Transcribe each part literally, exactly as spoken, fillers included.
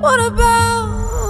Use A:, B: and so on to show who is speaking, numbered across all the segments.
A: What about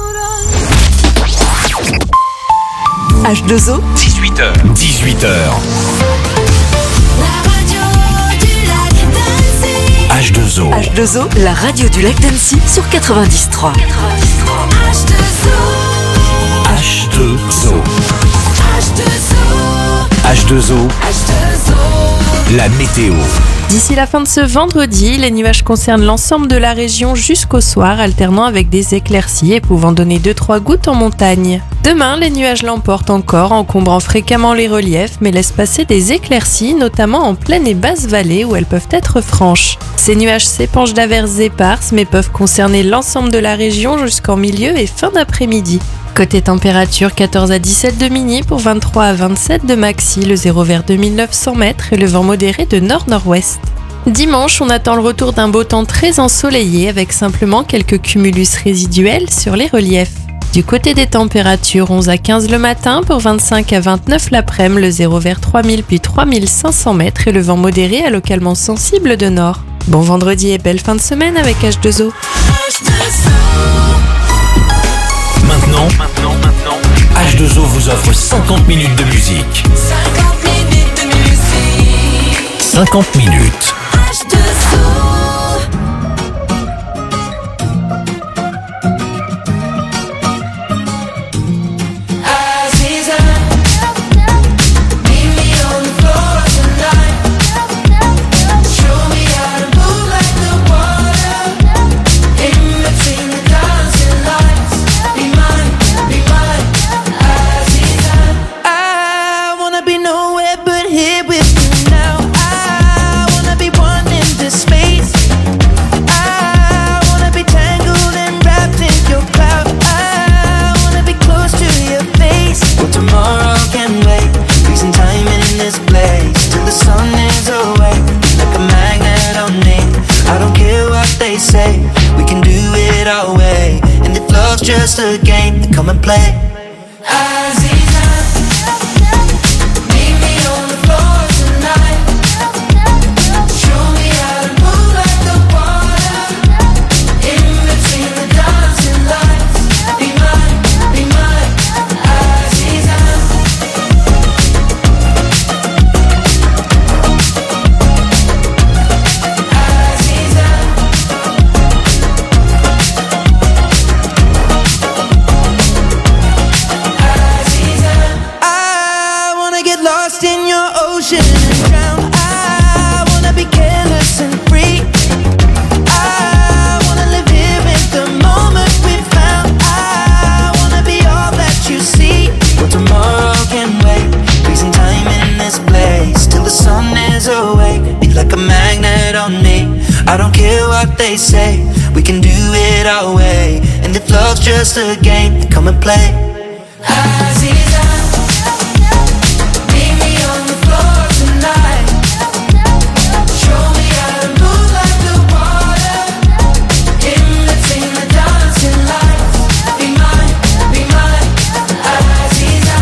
A: us?
B: H deux O,
C: dix-huit heures. dix-huit heures.
A: La radio du lac d'Annecy.
C: H deux O.
B: H deux O, la radio du lac d'Annecy sur quatre-vingt-dix trois.
A: H deux O.
C: H deux O.
A: H deux O.
C: H deux O.
A: H deux O.
C: La météo.
D: D'ici la fin de ce vendredi, les nuages concernent l'ensemble de la région jusqu'au soir, alternant avec des éclaircies et pouvant donner deux trois gouttes en montagne. Demain, les nuages l'emportent encore, encombrant fréquemment les reliefs, mais laissent passer des éclaircies, notamment en plaine et basse vallée où elles peuvent être franches. Ces nuages s'épanchent d'averses éparses, mais peuvent concerner l'ensemble de la région jusqu'en milieu et fin d'après-midi. Côté température, quatorze à dix-sept de mini pour vingt-trois à vingt-sept de maxi, le zéro vers deux mille neuf cents mètres et le vent modéré de nord-nord-ouest. Dimanche, on attend le retour d'un beau temps très ensoleillé avec simplement quelques cumulus résiduels sur les reliefs. Du côté des températures, onze à quinze le matin pour vingt-cinq à vingt-neuf l'après-midi, le zéro vers trois mille puis trois mille cinq cents mètres et le vent modéré à localement sensible de nord. Bon vendredi et belle fin de semaine avec H deux O.
A: H deux O.
C: Maintenant, maintenant, maintenant, H deux O vous offre cinquante minutes de musique.
A: cinquante minutes de musique.
C: cinquante minutes.
A: H deux O. Aziza, meet me on the floor tonight. Show me how to move like the water. In between the dancing lights. Be mine, be mine, Aziza. I wanna be nowhere but here with you now. I wanna be one in this space. I wanna be tangled and wrapped in your cloud. I wanna be close to your face. Well, tomorrow can wait. Freezing time in this place till the sun is away. Like a magnet on me. I don't care what they say. We can do it our way. And if love's just a game, then come and play. Aziza, meet me on the floor tonight. Show me how to move like the water. In between the dancing lights. Be mine, be mine, Aziza. Aziza. I wanna get lost in your ocean and drown. I wanna be careless and free. I wanna live here in the moment we found. I wanna be all that you see. Well, tomorrow can wait. Freezing time in this place till the sun is awake. Be like a magnet on me. I don't care what they say. We can do it our way. And if love's just a game, then come and play. Aziza, meet me on the floor tonight. Show me how to move like the water. In between the dancing lights. Be mine, be mine, Aziza.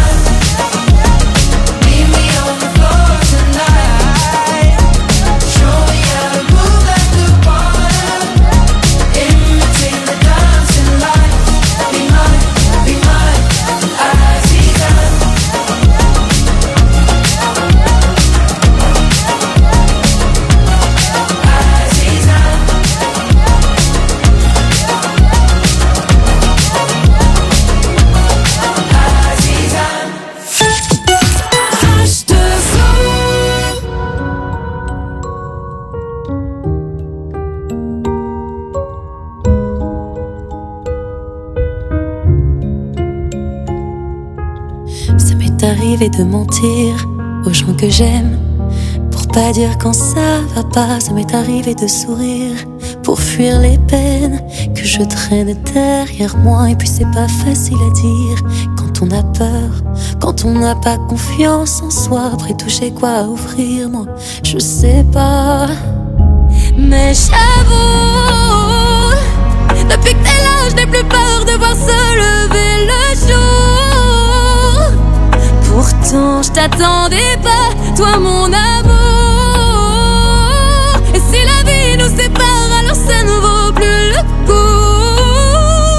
A: Meet me on the floor tonight. Show me how to move like the water. In between the dancing lights. Be mine, be mine, Aziza.
E: Ça m'est arrivé de mentir aux gens que j'aime pour pas dire quand ça va pas. Ça m'est arrivé de sourire pour fuir les peines que je traîne derrière moi. Et puis c'est pas facile à dire quand on a peur, quand on n'a pas confiance en soi. Après tout, j'ai quoi à offrir, moi je sais pas. Mais j'avoue, depuis que t'es là, je n'ai plus peur de voir se lever le jour. Pourtant je t'attendais pas, toi mon amour. Et si la vie nous sépare, alors ça ne vaut plus le coup.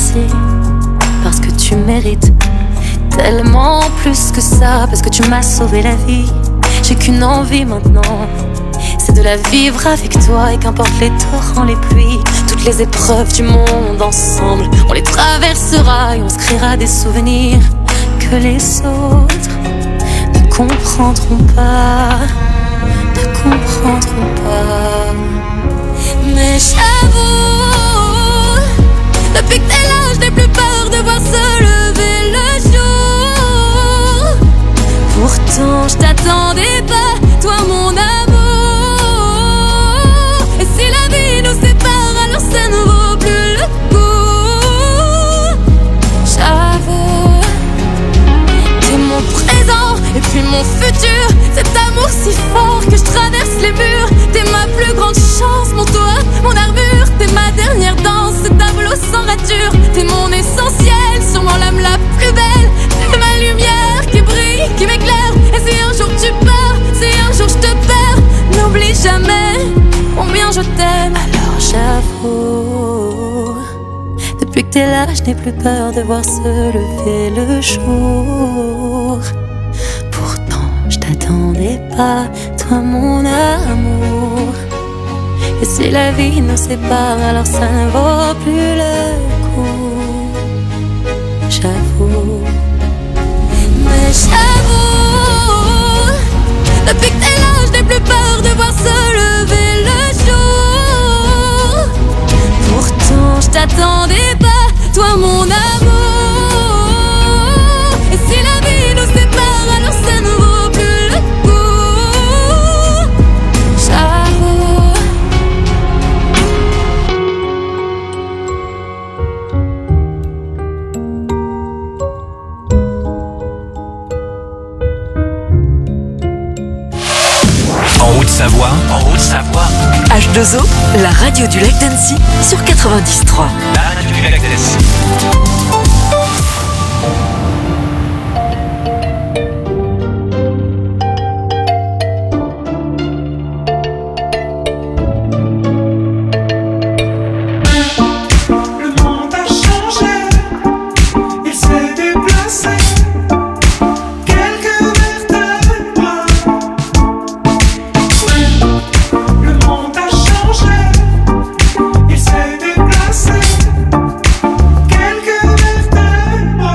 E: merci, parce que tu mérites tellement plus que ça, parce que tu m'as sauvé la vie. J'ai qu'une envie maintenant, c'est de la vivre avec toi. Et qu'importe les torrents, les pluies, toutes les épreuves du monde, ensemble on les traversera et on se créera des souvenirs que les autres ne comprendront pas, ne comprendront pas. Mais j'avoue, depuis que t'es là, je n'ai plus peur de voir se lever le jour. Pourtant je t'attendais pas, toi mon amour. Et si la vie nous sépare, alors ça ne vaut plus le coup. J'avoue, t'es mon présent et puis mon futur. Cet amour si fort que je traverse les murs. T'es ma plus grande chance, mon toit, mon armure. T'es ma dernière danse, ce tableau sans rature. T'es mon essentiel, sûrement l'âme la plus belle. T'es ma lumière qui brille, qui m'éclaire. Et si un jour tu pars, si un jour je te perds, n'oublie jamais combien je t'aime. Alors j'avoue, depuis que t'es là, je n'ai plus peur de voir se lever le jour. Pourtant je t'attendais pas, toi mon amour. Et si la vie nous sépare, alors ça ne vaut plus le coup. J'avoue, mais j'avoue, depuis que t'es là, je n'ai plus peur de voir se lever le jour. Pourtant je t'attendais pas, toi mon amour. Et si la vie nous sépare, alors ça ne vaut plus le coup. J'avoue.
C: En Haute-Savoie, en Haute-Savoie,
B: H deux O, la radio du lac d'Annecy sur quatre-vingt-dix trois.
C: la radio du lac d'Annecy.
F: Le monde a changé, il s'est déplacé. Quelques vertèbres. Le monde a changé, il s'est déplacé. Quelques vertèbres.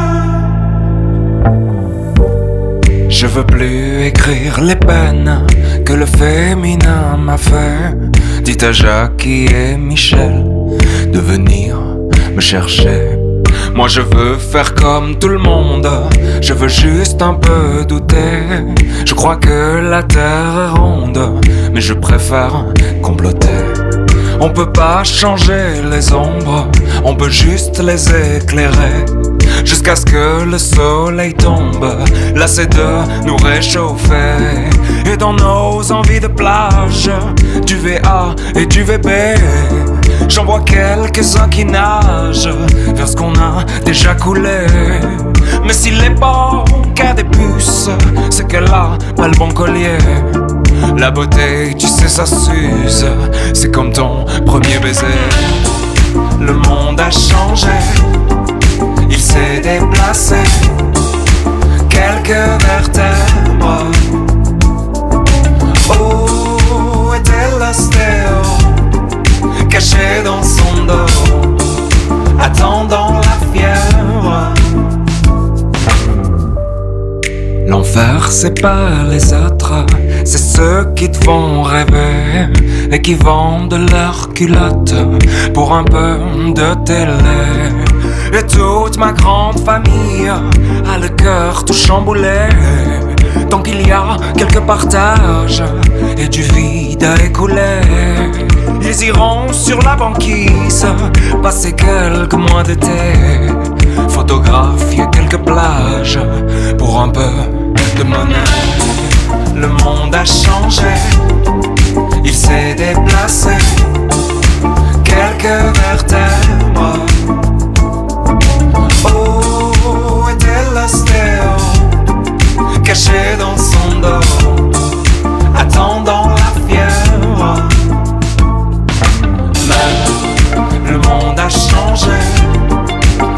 F: Je veux plus écrire les peines que le féminin m'a fait. Dites à Jackie et Michel de venir me chercher. Moi je veux faire comme tout le monde, je veux juste un peu douter. Je crois que la terre est ronde, mais je préfère comploter. On peut pas changer les ombres, on peut juste les éclairer. Jusqu'à ce que le soleil tombe, lassé de nous réchauffer. Et dans nos envies de plage, du V A et du V B, j'en vois quelques-uns qui nagent vers ce qu'on a déjà coulé. Mais s'il est bon qu'à des puces, c'est qu'elle a pas le bon collier. La beauté, tu sais, ça s'use, c'est comme ton premier baiser. Le monde a changé, il s'est déplacé. Quelques vertèbres. Où était l'ostéo, caché dans son dos, attendant la fièvre. L'enfer c'est pas les autres, c'est ceux qui te font rêver et qui vendent leurs culottes pour un peu de télé. Et toute ma grande famille a le cœur tout chamboulé. Tant qu'il y a quelques partages et du vide à écouler, ils iront sur la banquise passer quelques mois d'été, photographier quelques plages pour un peu de monnaie. Le monde a changé, il s'est déplacé. Quelques vertèbres. Où était l'ostéo, caché dans son dos, attendant la fièvre. Mais le monde a changé,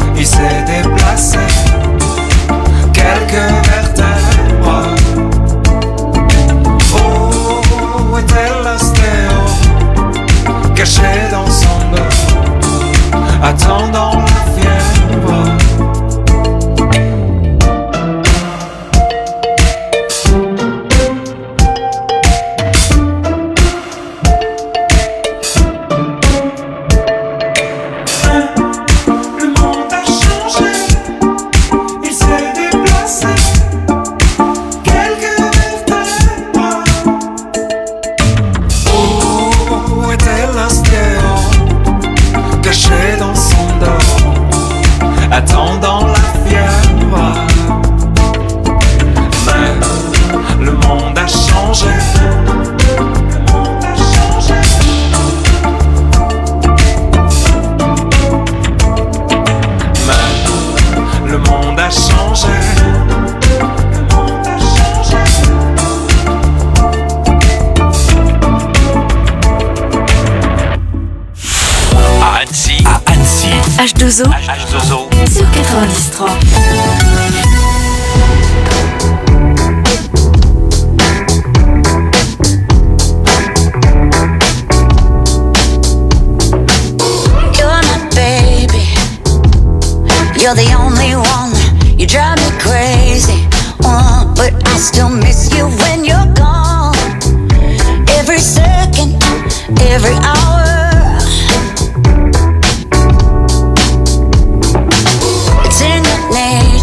B: H deux O
C: H deux O
B: sur quatre-vingt-dix trois.
G: You're my baby, you're the only one. You drive me crazy, uh, but I still miss you when you're gone. Every second, every hour. It's in your name.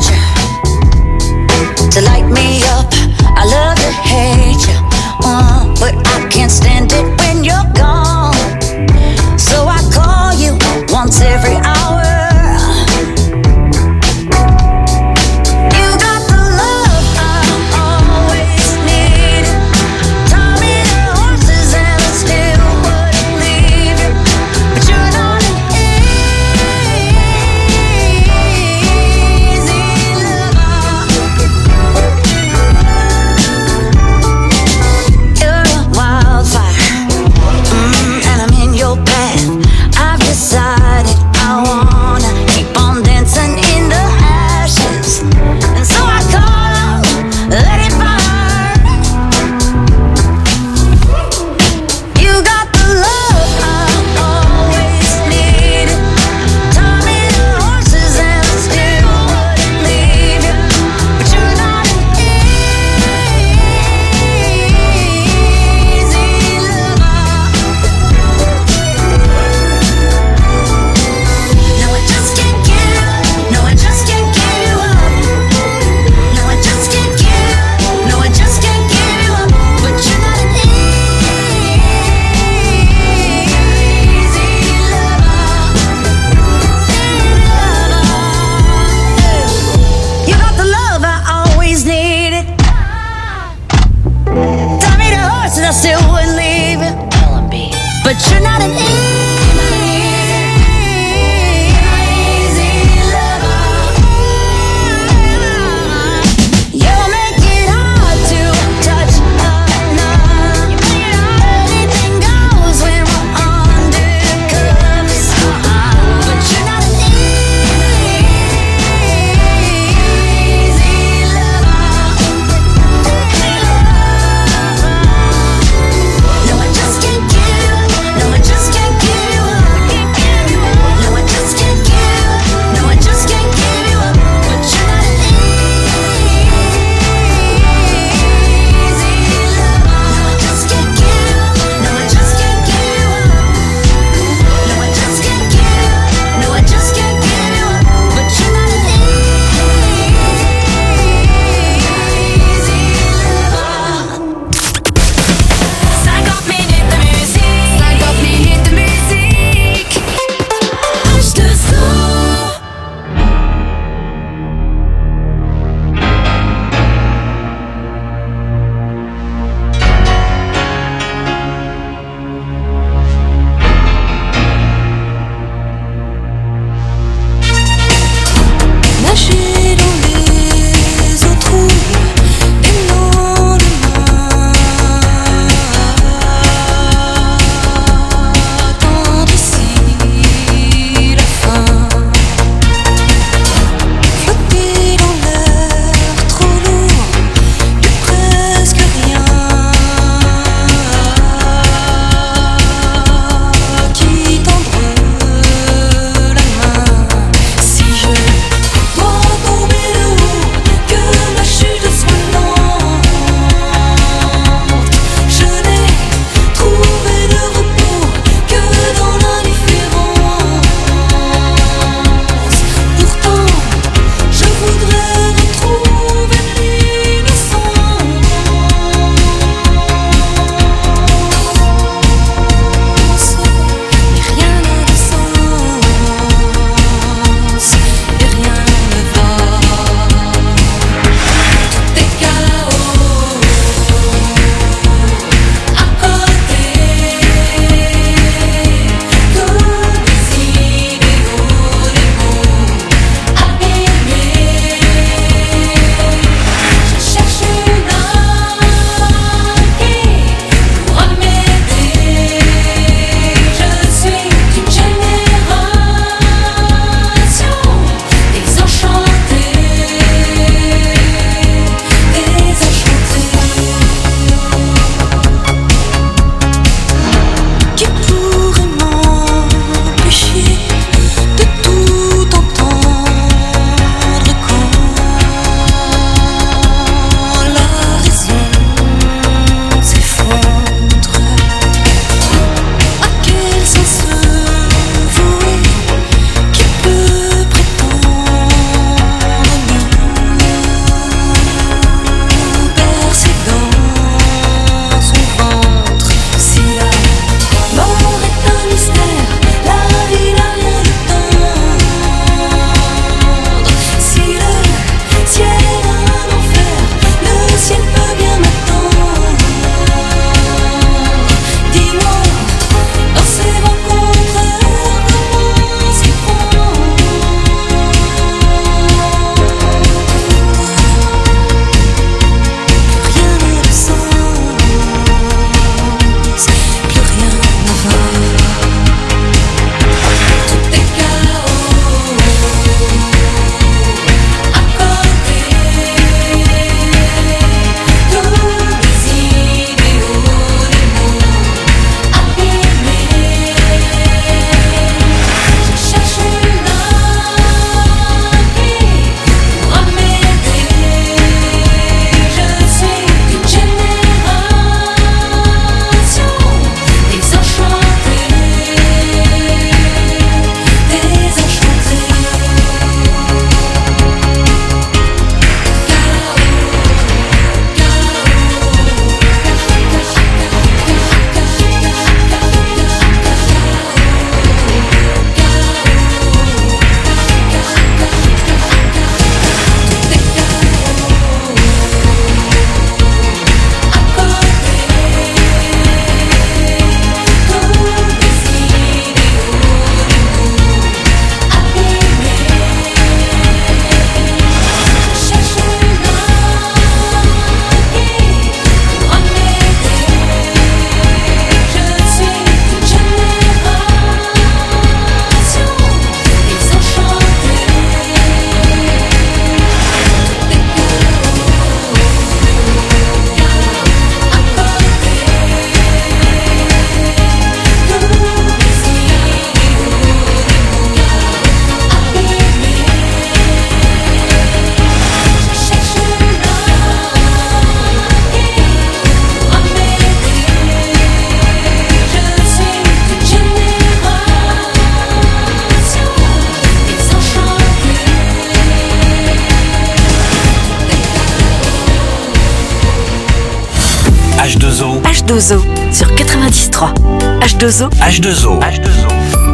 B: deux O sur quatre-vingt-dix trois. H deux O.
C: H deux O. H deux O.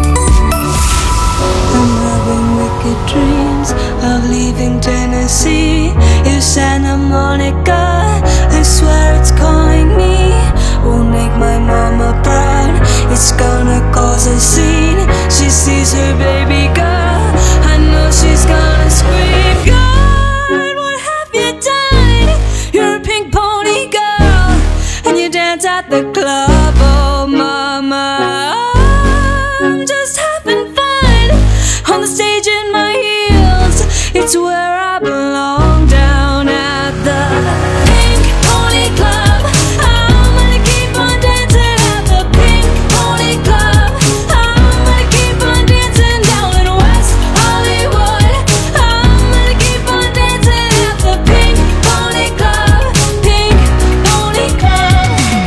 H: I'm having wicked dreams of leaving Tennessee. It's Santa Monica, I swear it's calling me. Won't make my mama proud, it's gonna cause a scene. She sees her baby girl, I know she's gonna scream. God, what have you done? You're a pink pony girl, and you dance at the club. Oh mama, I'm just having fun on the stage in my heels. It's where I belong, down at the Pink Pony Club. I'm gonna keep on dancing at the Pink Pony Club. I'm gonna keep on dancing down in West Hollywood. I'm gonna keep on dancing at the Pink Pony Club. Pink Pony Club.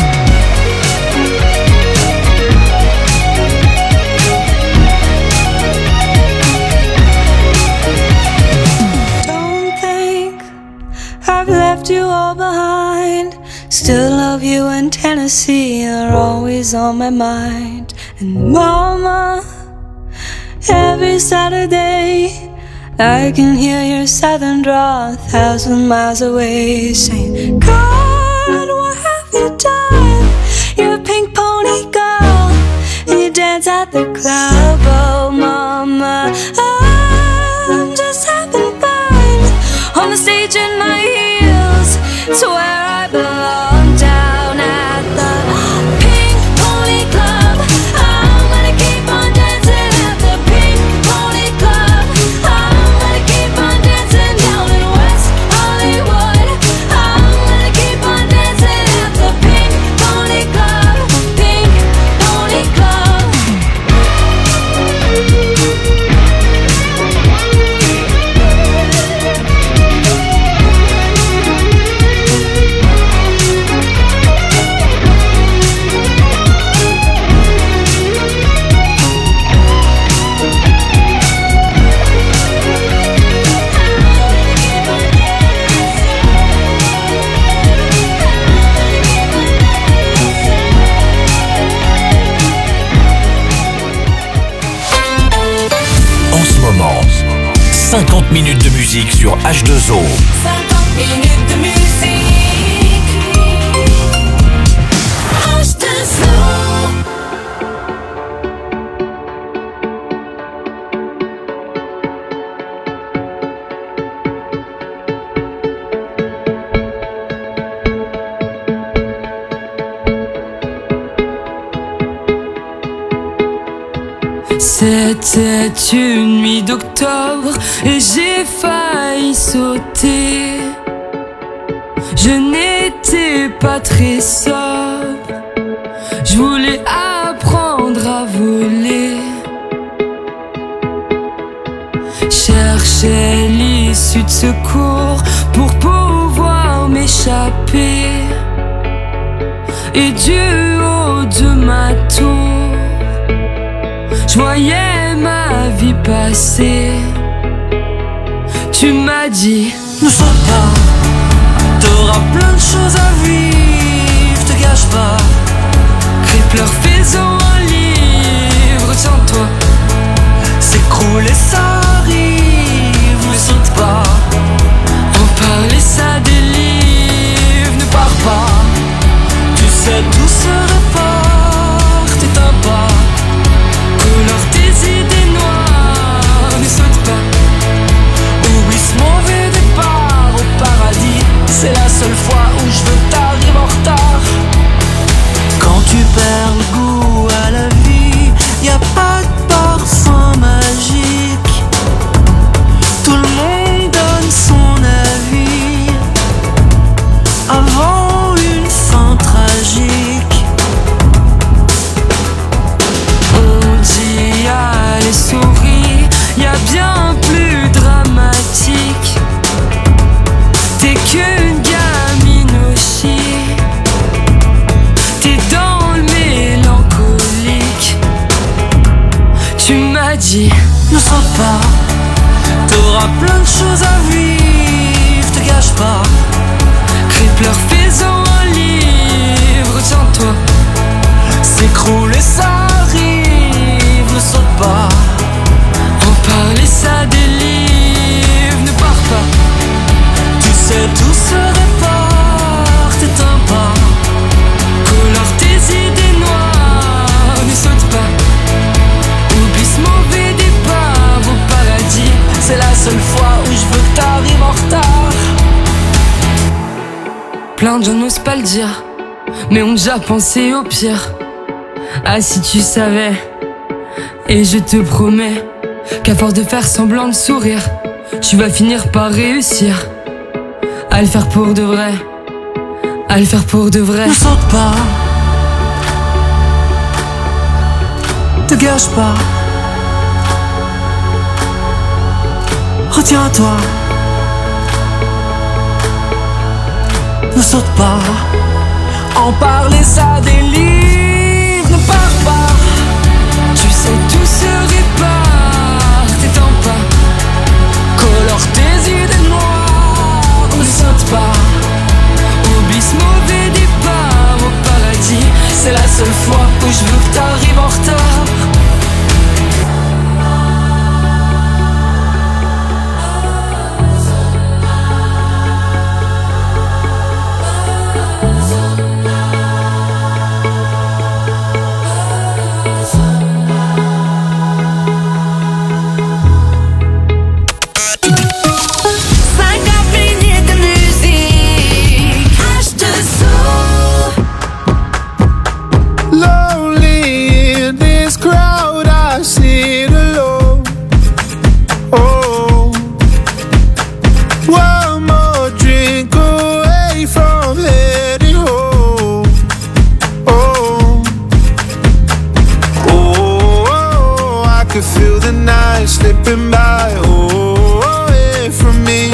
H: Don't think I've left you all behind. Still love you, and Tennessee are always on my mind. And mama, every Saturday I can hear your southern drawl a thousand miles away, saying, God, what have you done? You're a pink pony girl, and you dance at the club. Oh mama, I'm just having fun on the stage in my heels. It's where I belong, down at the Pink Pony Club. I'm gonna keep on dancing at the Pink Pony Club. I'm gonna keep on dancing down in West Hollywood. I'm gonna keep on dancing at the Pink Pony Club. Pink Pony Club.
C: En ce moment, cinquante minutes de musique sur H deux O.
A: cinquante minutes de musique. H deux O.
H: C'était une nuit d'octobre et j'ai failli sauter. Je n'étais pas très sobre, je voulais apprendre à voler. Cherchais l'issue de secours pour pouvoir m'échapper. Et du haut de ma tour, je voyais ma vie passer. Tu m'as dit, ne sois pas, t'auras plein de choses à vivre, te gâche pas. Crie, pleure, fais-en un livre, tiens-toi. S'écroule et ça arrive, ne saute pas. En parler ça délivre, ne pars pas. Tu sais tout se reporte, t'éteins pas. Couleur tes idées noires, ne saute pas. Oublie ce mauvais départ au paradis. C'est la seule fois où je veux t'arriver en retard. Quand tu perds le goût à la vie, y a pas de parfum magique. Tout le monde donne son avis avant une fin tragique. On dit allez souris, y a bien plus dramatique. T'es qu'une gamine aussi, t'es dans le mélancolique. Tu m'as dit, ne sois pas, t'auras plein de choses à vivre, te gâche pas. Crie, pleure, fais-en un livre, tiens-toi. pas. S'écrouler ça arrive, ne saute pas. En parler ça délivre, ne pars pas. Tu sais tout se répare, t'éteins pas. Colore tes idées noires, ne saute pas. Oublie ce mauvais départ au paradis. C'est la seule fois où je veux que t'arrives en retard. Plein de gens n'osent pas le dire, mais ont déjà pensé au pire. Ah si tu savais. Et je te promets qu'à force de faire semblant de sourire, tu vas finir par réussir à le faire pour de vrai. À le faire pour de vrai.
A: Ne saute pas, te gâche pas. Retiens-toi, ne saute pas.
H: En parler ça délivre, ne pars pas. Tu sais tout se répare, t'éteins pas. Colore tes idées noires, ne saute pas. Oublie ce mauvais départ au paradis. C'est la seule fois où je veux que t'arrives en retard.
I: Slipping by, oh, away from me.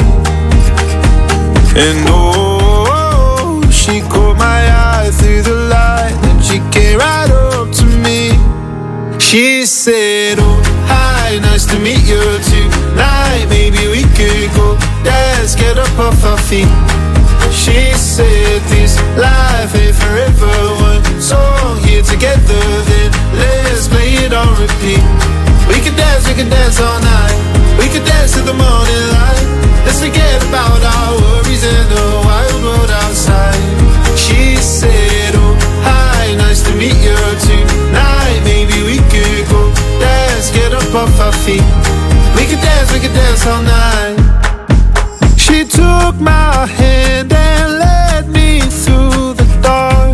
I: And oh, she caught my eye through the light, and she came right up to me. She said, oh, hi, nice to meet you tonight. Maybe we could go dance, get up off our feet. She said, this life ain't forever. One song here together, then let's play it on repeat. We could dance, we could dance all night. We could dance till the morning light. Let's forget about our worries and the wild world outside. She said, oh, hi, nice to meet you tonight. Maybe we could go dance, get up off our feet. We could dance, we could dance all night. She took my hand and led me through the dark.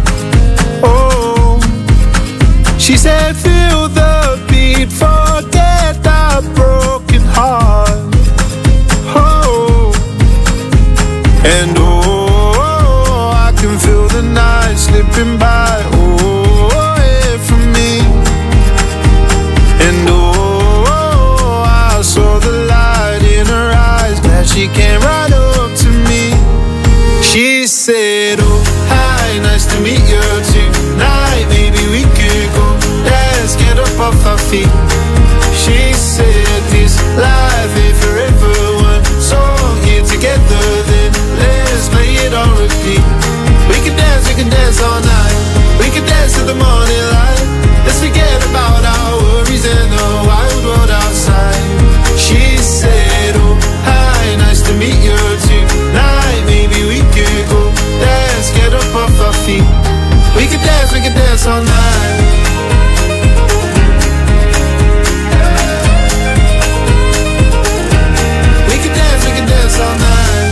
I: Oh, she said, feel the beat, forget our broken heart. Oh, and oh, I can feel the night slipping by, oh, away from me. And oh, I saw the light in her eyes, glad she came right up to me. She said, oh, hi, nice to meet you tonight. Maybe we could go dance, get up off our feet. She said, this life ain't forever. One song here together, then let's play it on repeat. We can dance, we can dance all night. We can dance till the morning light. Let's forget about our worries and the wild world outside. She said, oh, hi, nice to meet you tonight. Maybe we could go dance, get up off our feet. We could dance, we could dance all night. We could dance, we could dance all night.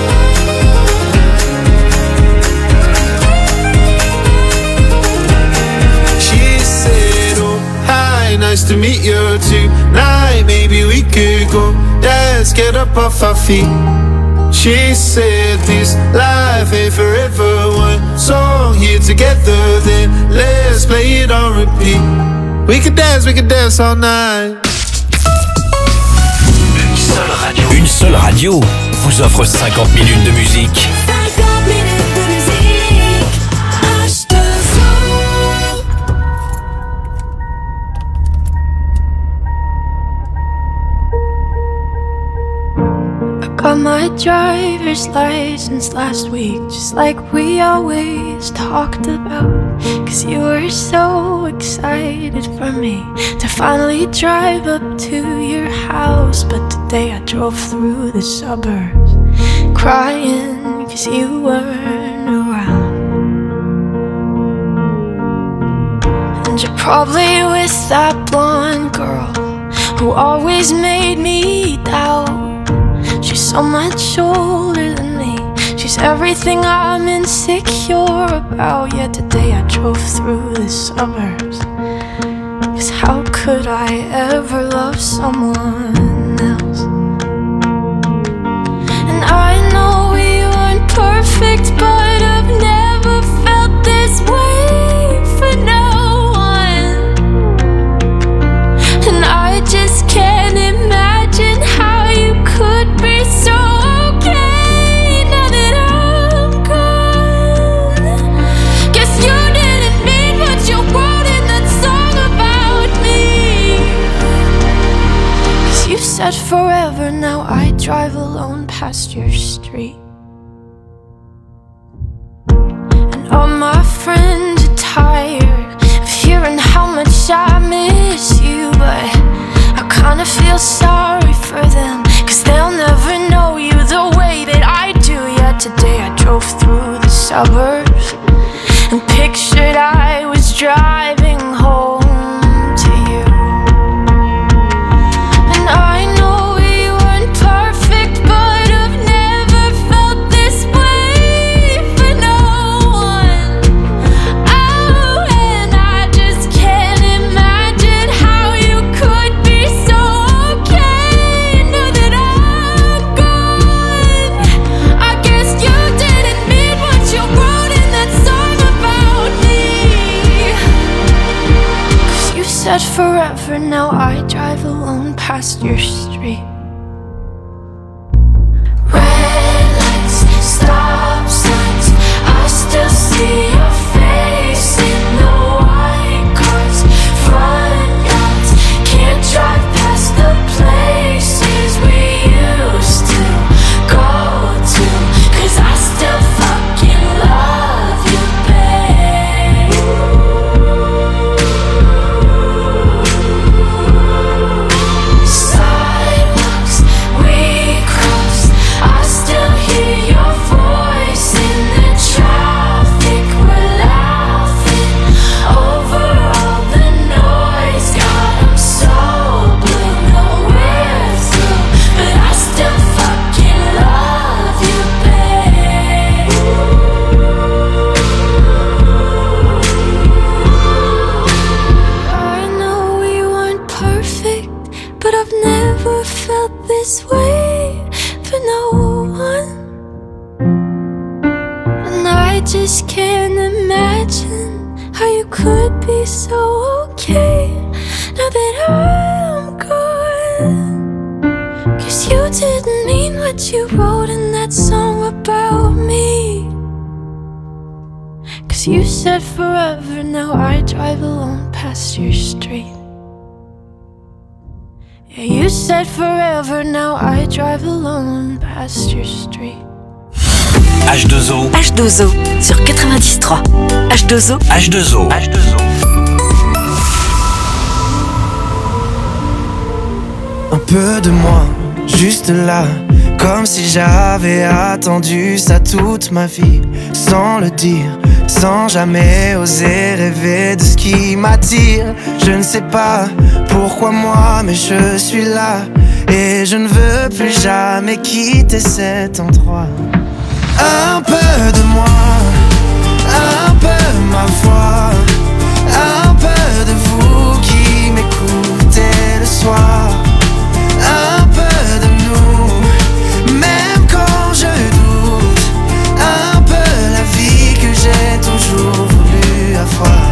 I: She said, oh, hi, nice to meet you tonight. Maybe we could go dance, get up off our feet. She said, this life ain't forever. One song here together, then let's play it on repeat. We could dance, we could dance all night.
C: Une seule radio. Une seule radio vous offre cinquante minutes de musique.
E: cinquante minutes de musique. H deux O.
J: I got my my driver's license last week, just like we always talked about. Cause you were so excited for me to finally drive up to your house. But today I drove through the suburbs crying cause you weren't around. And you're probably with that blonde girl who always made me doubt. She's so much older than me, she's everything I'm insecure about. Yet today I drove through the suburbs, cause how could I ever love someone else? And I know we weren't perfect, but I've never felt this way for no one. And I just can't imagine how you could be so okay now that I'm gone. Guess you didn't mean what you wrote in that song about me. Cause you said forever, now I drive alone past your street. And all my friends are tired of hearing how much I miss you, but I kinda feel sorry for them, cause they'll never know you the way that I do. Yet today I drove through the suburbs and pictured I was driving home to you. And I know we weren't perfect, but I've never felt this way for no one. Oh, and I just can't imagine how you could be so okay now that I'm gone. I guess you didn't mean what you wrote in that song about me. Cause you said forever, now I drive alone past your street. Red lights, stop signs, I still see your face in the white cars, front yards. Can't drive past the places we used to go to, cause I still fucking love you, babe. Sidewalks we crossed, I still hear your voice in the traffic. We're laughing over all the noise. God, I'm so blue, no we're through, but I still fucking love you, babe. I know we weren't perfect, but I've never felt this way for no one. And I just can't imagine how you could be so okay now that I'm gone. Cause you didn't mean what you wrote in that song about me. Cause you said forever, now I drive alone past your street. Yeah, you said forever, now I drive alone past your street.
C: H deux O,
B: H deux O sur quatre-vingt-dix trois. H deux O,
C: H deux O, H deux O.
K: Un peu de moi, juste là, comme si j'avais attendu ça toute ma vie, sans le dire, sans jamais oser rêver de ce qui m'attire. Je ne sais pas pourquoi moi, mais je suis là, et je ne veux plus jamais quitter cet endroit. Un peu de moi, un peu ma voix, un peu de vous qui m'écoutez le soir. Un peu de nous, même quand je doute, un peu la vie que j'ai toujours voulu avoir.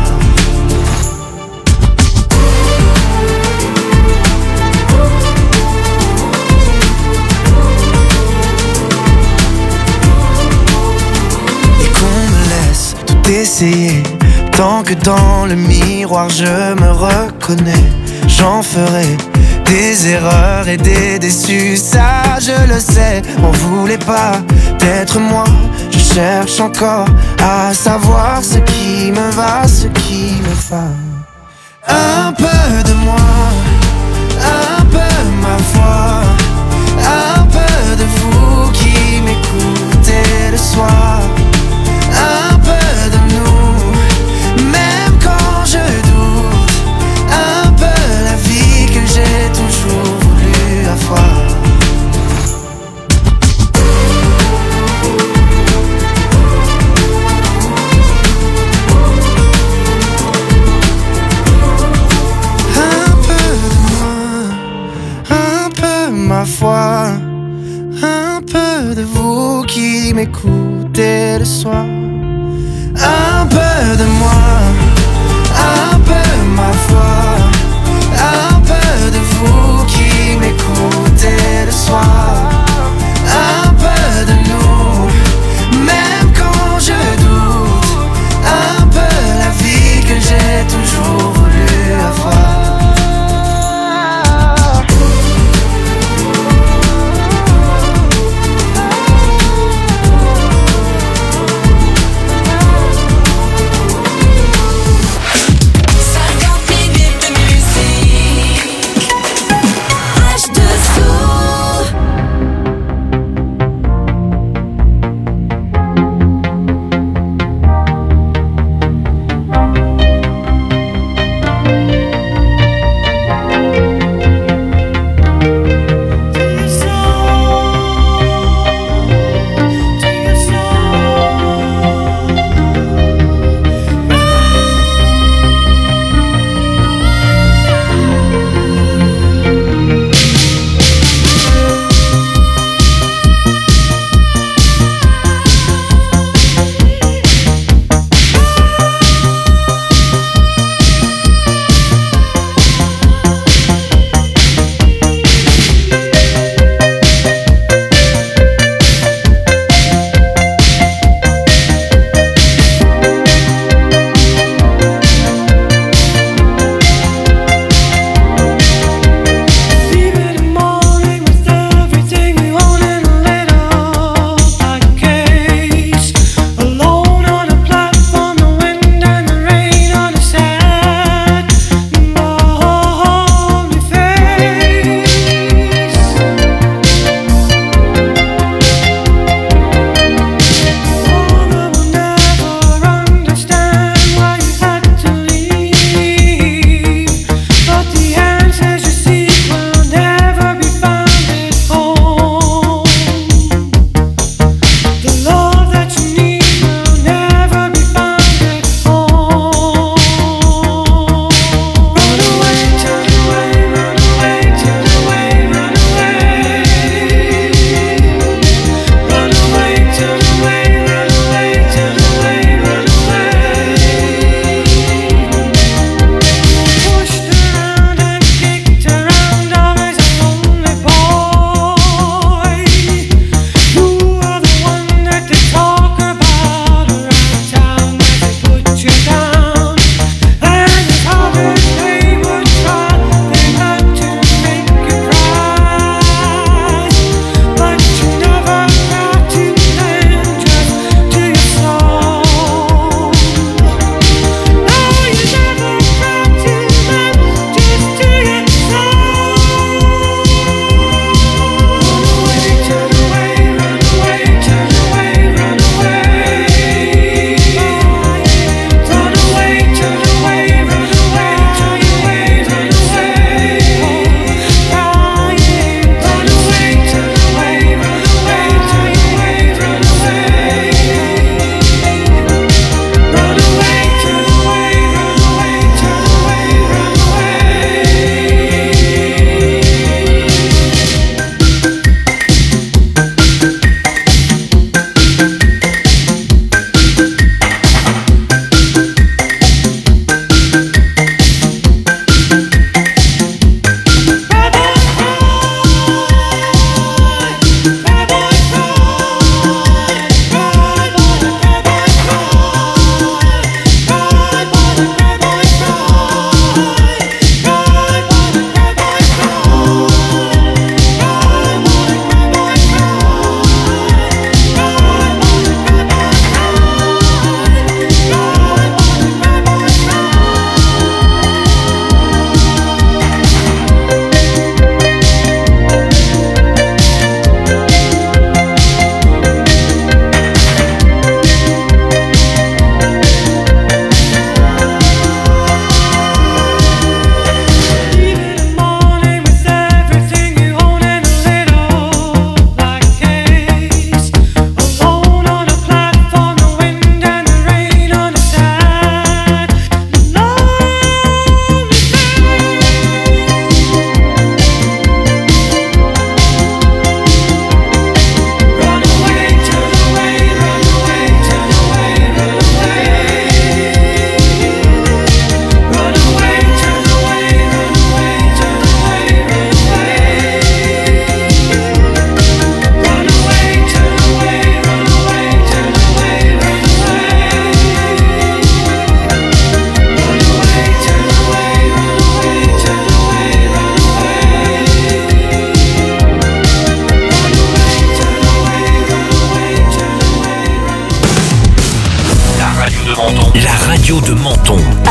K: Et qu'on me laisse tout essayer, tant que dans le miroir je me reconnais, j'en ferai des erreurs et des déçus, ça je le sais. On voulait pas d'être moi. Je cherche encore à savoir ce qui me va, ce qui me va. Un peu de moi, un peu ma foi, un peu de vous qui m'écoutez le soir, un peu de nous, même quand je doute, un peu la vie que j'ai toujours voulu avoir. Ma foi, un peu de vous qui m'écoutez le soir, un peu de moi, un peu ma foi, un peu de vous qui m'écoutez le soir, un peu de nous, même quand je doute, un peu la vie que j'ai toujours voulu avoir.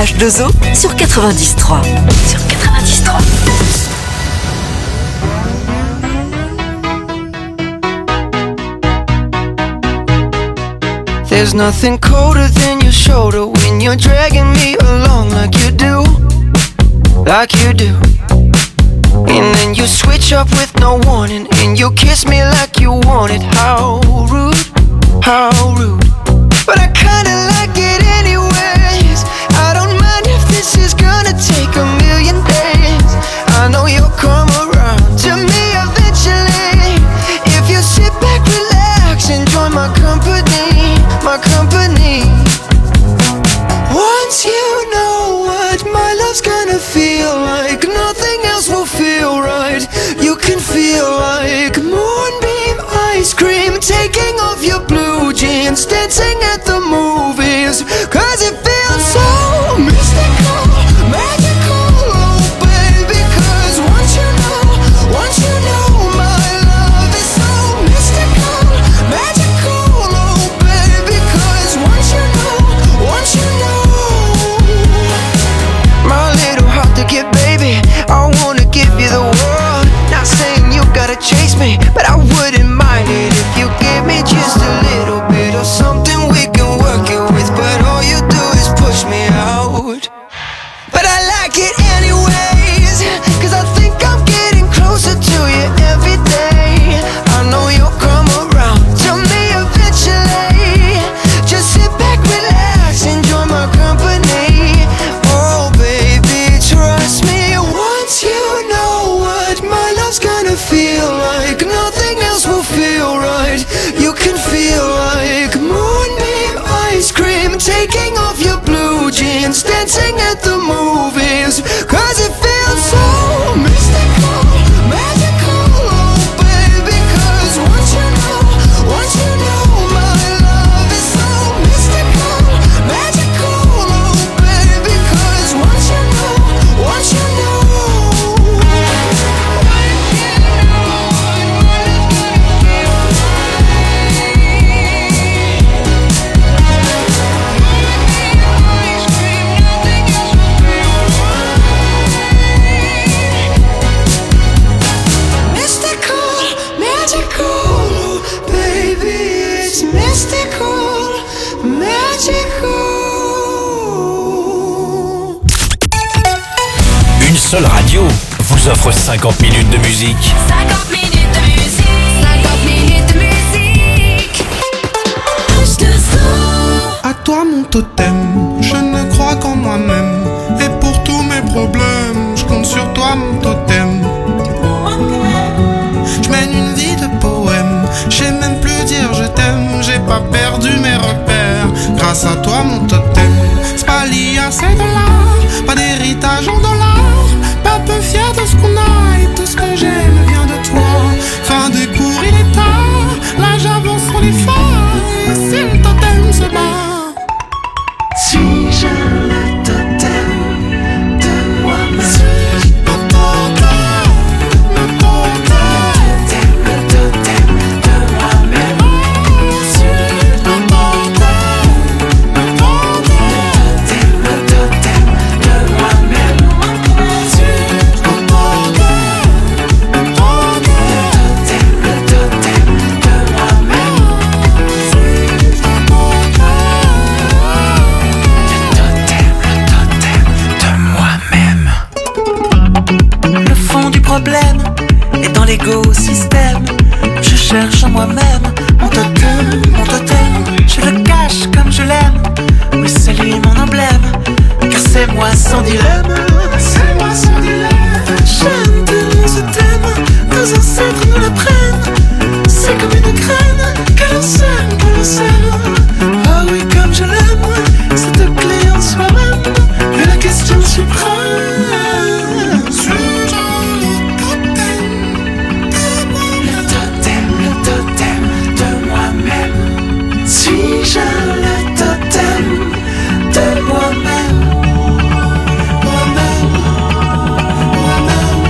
B: H deux O sur quatre-vingt-dix trois. Sur quatre-vingt-dix trois.
K: There's nothing colder than your shoulder when you're dragging me along like you do, like you do. And then you switch up with no warning, and you kiss me like you want it. How rude, how rude. But I kinda like it anyways. I don't mind if this is gonna take a million days. I know you'll come around to me eventually. If you sit back, relax, enjoy my company, my company. Once you know what my love's gonna feel like, nothing else will feel right. You can feel like moonbeam ice cream, taking off your blue jeans, dancing at the movies. Cause it feels so mystical, magical, oh baby. Cause once you know, once you know my love is so mystical, magical, oh baby. Cause once you know, once you know, my little heart to get, baby, I wanna give you the world. Not saying you gotta chase me, but I wouldn't mind it if you give me just a little bit of something we can work it with. But all you do is push me out. But I like it anyways, cause I think I'm getting closer to you every day. I know you'll come around to me eventually. Just sit back, relax, enjoy my company. Oh baby, trust me. Once you know what my love's gonna feel like, nothing else will feel right. You can feel like moonbeam ice cream, taking off your blue jeans, dancing at the movies. Cause it feels so mystical, magical, oh baby. Cause once you know, once you know my love is so mystical, magical, oh baby. Cause once you know, once you know.
C: Une seule radio vous offre cinquante minutes de musique.
J: cinquante minutes de musique. cinquante minutes de musique. H deux O.
I: À toi mon totem, je ne crois qu'en moi-même. Et pour tous mes problèmes, je compte sur toi mon totem. Je mène une vie de poème, j'ai même plus dire je t'aime. J'ai pas perdu mes repères, grâce à toi mon totem. C'est pas lié à ces dollars, pas d'héritage en dollars. Pas peu fier de ce qu'on a et tout ce que j'aime vient de toi. Fin des cours, il est tard, là j'avance sur les phares. Et si le totem se bat, suis-je le totem de moi-même? Suis-je le totem, le totem, le totem de moi-même? Suis-je le totem, le totem, le totem de moi-même? Suis-je le totem, le totem, le totem de moi-même? Suis-je le
K: Le fond du problème est dans l'écosystème. Je cherche en moi-même mon totem, mon totem. Je le cache comme je l'aime. Oui, c'est lui mon emblème. Car c'est moi sans dilemme. C'est moi sans dilemme. J'aime tellement ce thème. Nos ancêtres nous le prennent. C'est comme une graine que l'on sème, que l'on sème. Ah oui, comme je l'aime. Cette clé en soi-même est la question suprême. Suis-je le totem, le totem de moi-même? Suis-je le totem de moi-même? Moi-même, moi-même,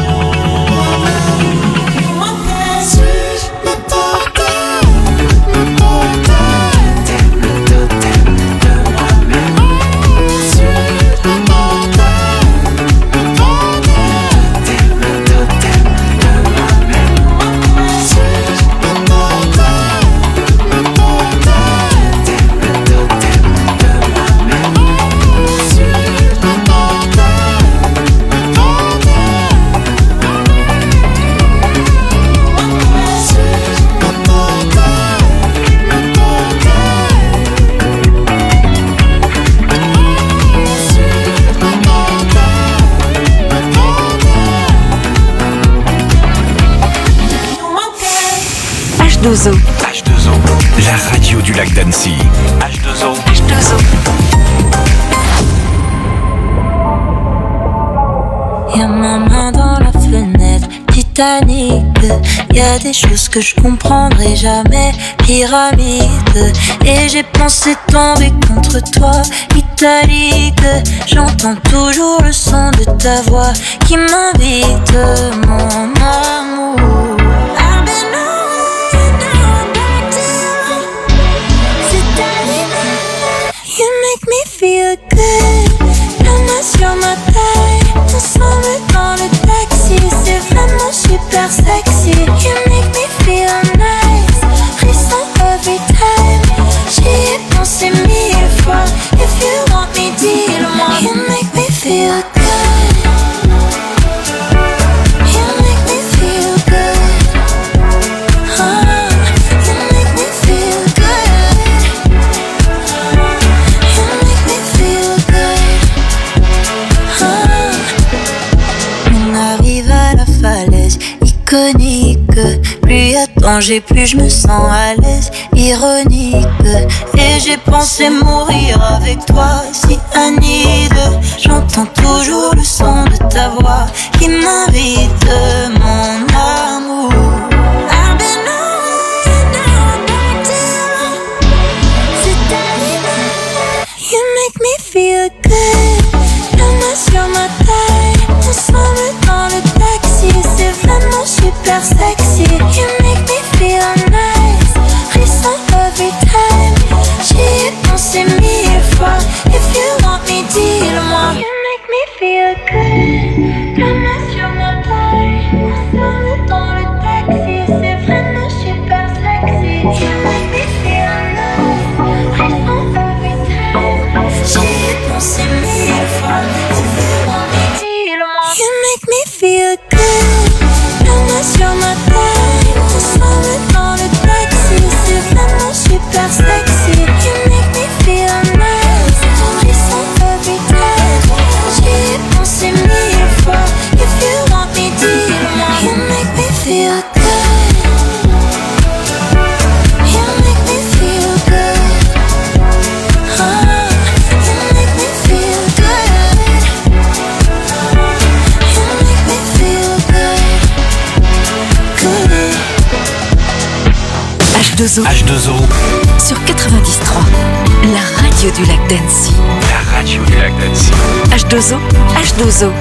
K: moi-même. Suis-je le totem, le totem, le totem de moi-même? Suis-je
B: deux O.
C: H deux O, la radio du lac d'Annecy. H deux O.
B: H deux O.
E: Y'a ma main dans la fenêtre, Titanic. Y'a des choses que je comprendrai jamais, pyramide. Et j'ai pensé tomber contre toi, italique. J'entends toujours le son de ta voix qui m'invite, mon amour. I've been on, now I'm back to you. C'est terminé. You make me feel good. La main sur ma taille, ensemble dans le taxi, c'est vraiment super sexy. You make me feel nice, frisson every time. J'y ai pensé mille fois. If you want me, dis-le-moi. You make me feel good. You make me feel good. Oh, you make me feel good. You make me feel good. On arrive à la falaise iconique. Plus y a de danger, plus je me sens à l'aise, ironique. Et j'ai pensé mourir avec toi, si Anide. J'entends toujours le son de ta voix qui m'invite, mon amour. I've been on, now I'm back to you. C'est terminé. You make me feel good. La main sur ma taille, ensemble dans le taxi, c'est vraiment super sexy. You make me feel nice, frisson every time. J'y ai pensé mille fois. If you want me, dis-le-moi. You make me feel good. La main sur ma taille, ensemble dans le taxi, c'est vraiment super sexy. You make me feel nice, frisson every time. J'y ai pensé mille fois. If you want me, dis-le-moi. You make me feel good. La main sur ma taille, ensemble dans le taxi, c'est vraiment super sexy. You make me feel nice, frisson every time. J'y ai pensé mille fois. If you want me, dis-le-moi. You make me feel good. You make me feel good. Oh, you make me feel good. You make me feel good. Good.
B: H deux O.
C: H deux O,
B: Sur quatre-vingt-dix trois. La radio du lac d'Annecy.
C: la radio du lac d'Annecy.
B: H deux O. H deux O.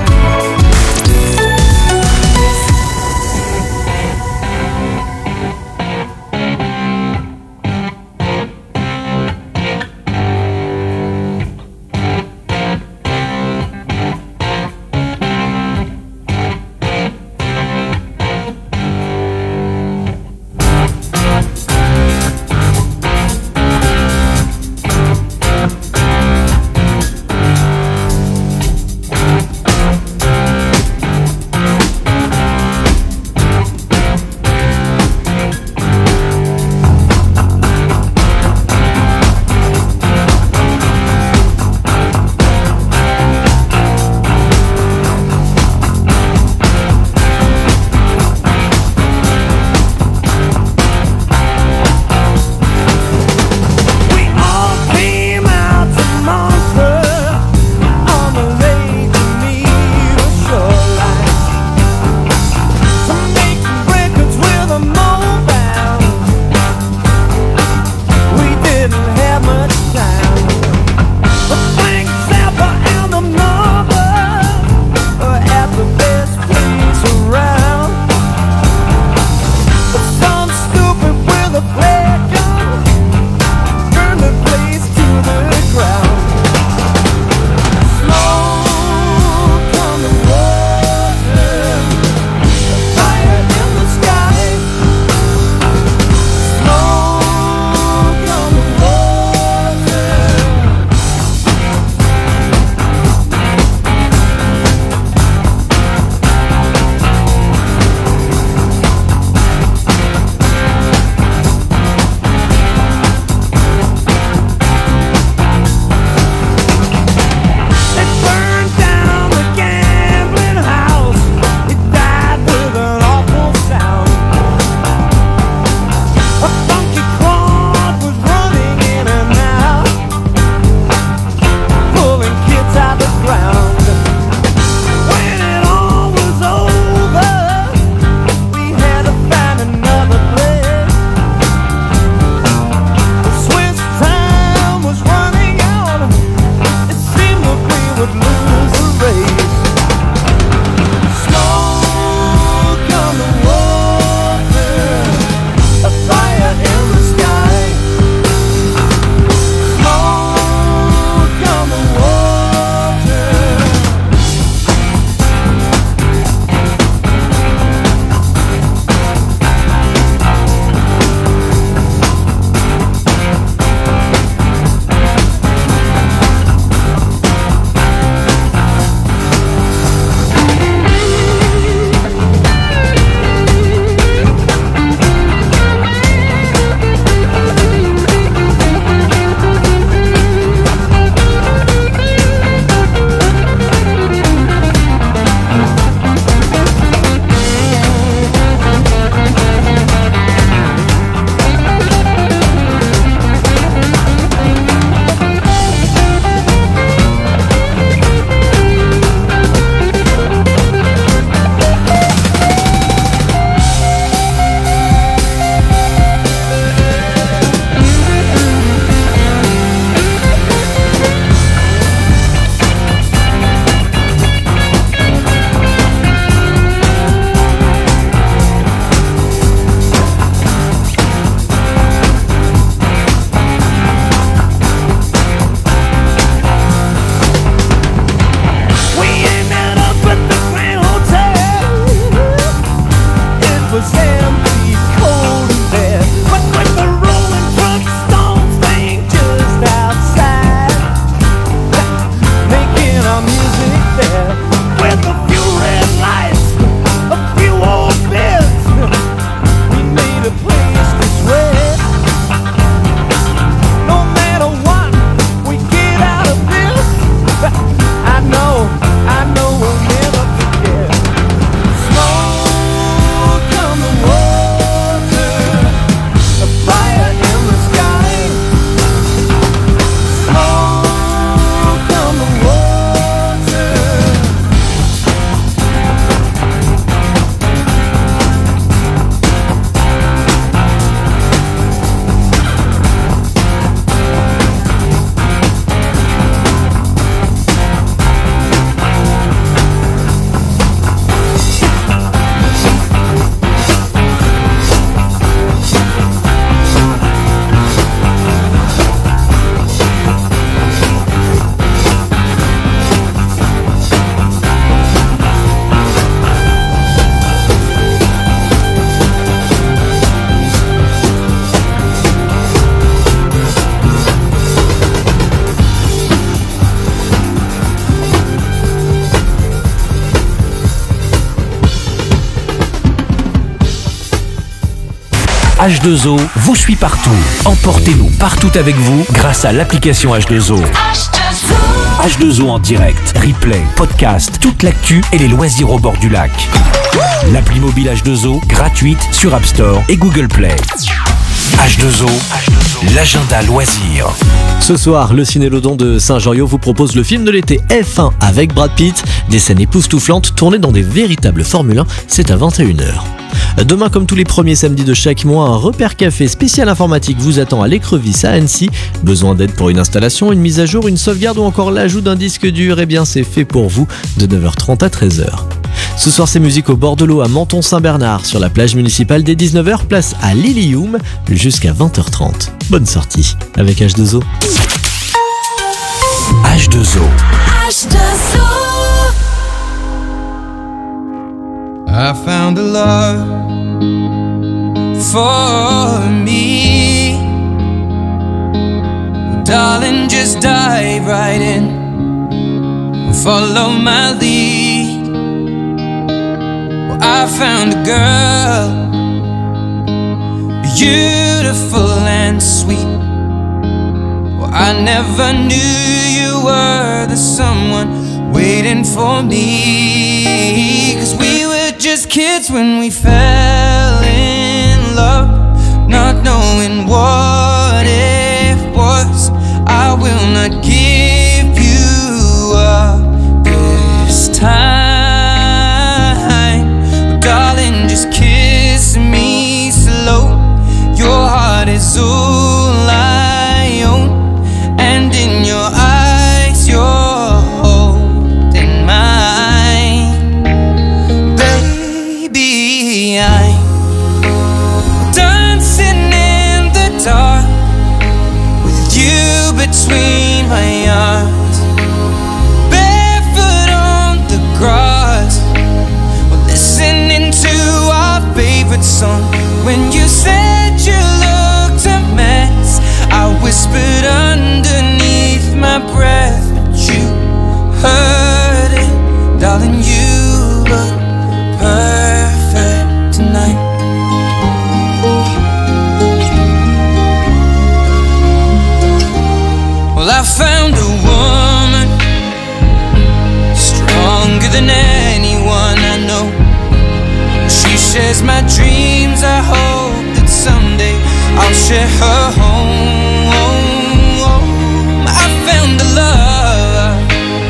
C: H deux O vous suit partout. Emportez-nous partout avec vous grâce à l'application H deux O. H deux O en direct, replay, podcast, toute l'actu et les loisirs au bord du lac. L'appli mobile H deux O, gratuite sur App Store et Google Play. H deux O, l'agenda loisirs.
L: Ce soir, le Cinélodon de Saint-Geriot vous propose le film de l'été F un avec Brad Pitt. Des scènes époustouflantes tournées dans des véritables Formule un, c'est à vingt et une heures. Demain, comme tous les premiers samedis de chaque mois, un repère café spécial informatique vous attend à l'Écrevisse à Annecy. Besoin d'aide pour une installation, une mise à jour, une sauvegarde ou encore l'ajout d'un disque dur? Eh bien, c'est fait pour vous de neuf heures trente à treize heures. Ce soir, c'est musique au bord de l'eau à Menton-Saint-Bernard, sur la plage municipale dès dix-neuf heures, place à Lilium, jusqu'à vingt heures trente. Bonne sortie avec H deux O.
C: H deux O.
J: H deux O.
K: I found a love for me. Darling, just dive right in, follow my lead. Well, I found a girl, beautiful and sweet. Well, I never knew you were the someone waiting for me. 'Cause we were just kids when we fell in love, not knowing what it was. I will not give you up this time, but darling, just kiss me slow. Your heart is all I own, and in your eyes you're holding mine. Baby, I'm dancing in the dark with you between my arms, barefoot on the grass, listening to our favorite song. When you said you looked a mess, I whispered underneath my breath, but you heard it, darling. You look perfect tonight. Well, I found a woman stronger than anyone I know. She shares my dreams. I hope that someday I'll share her home. I found a love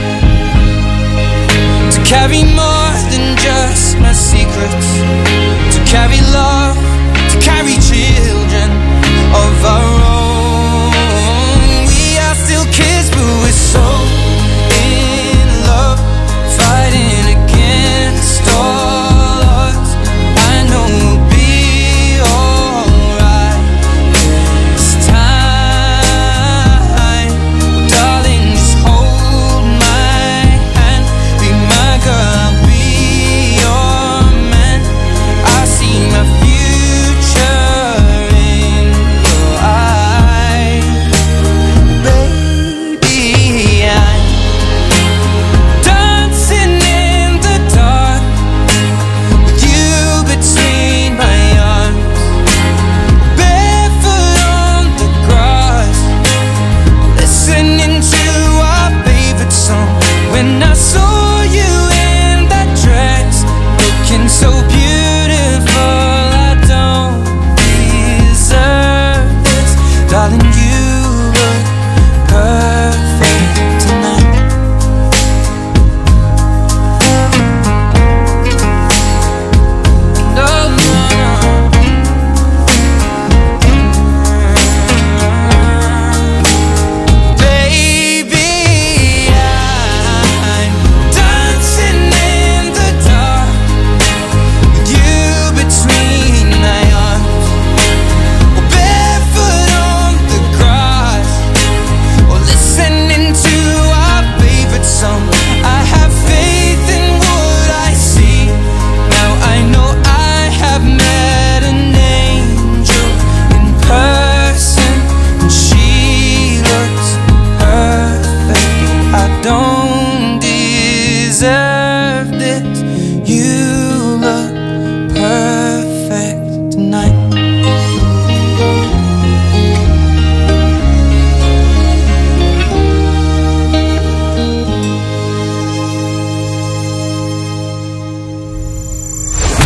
K: to carry more than just my secrets, to carry love, to carry children of our own. We are still kids, but we're so in love, fighting against all odds. I know we'll be alright this time. Darling, just hold my hand, be my girl, I'll be your man. I see my future in your eyes. Baby, I'm dancing in the dark with you between my arms, barefoot on the grass, listening to our favorite song. When I saw you in that dress, looking so beautiful, I don't deserve this, darling. You look perfect tonight. No, no, no. Baby, I'm dancing in the dark with you between my arms, or barefoot on the grass, or listening to our favorite song. I have faith in what I see. Now I know I have met an angel in person, and she looks perfect. I don't deserve this. You